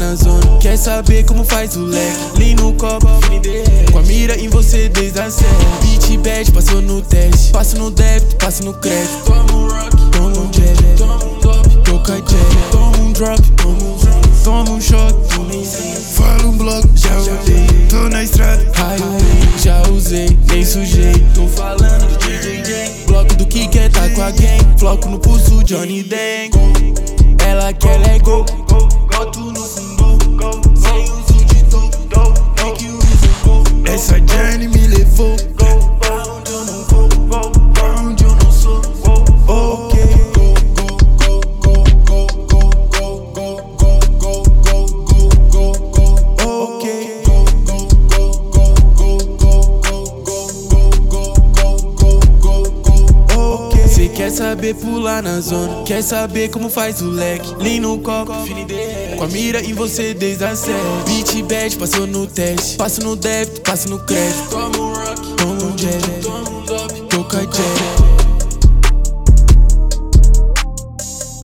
na zona. Quer saber como faz o leque? Lean no copo, com a mira em você desde a série. Beat bad, passou no teste. Passo no débito, passo no crédito. Toma um rock, toma um jab, toma um dop, toca jab. Toma um drop, toma um choque. Fala um bloco, já odeio. Tô na estrada, Highway, já usei, nem sujei. Tô falando do DJ. Bloco do que quer tá com a gang. Floco no pulso, Johnny Dang. Ela quer Lego, boto no fundo, sem uso de dom, make you reason. essa journey me levou Pra onde eu não vou, pra onde eu não sou. Ok, cê quer saber pular na zona, quer saber como faz o leque? Lean no copo, com a mira em você desde a série. Beat bad, passou no teste. Passo no débito, passo no crédito. Toma um rock, toma um jab, toma um dop, toca jab.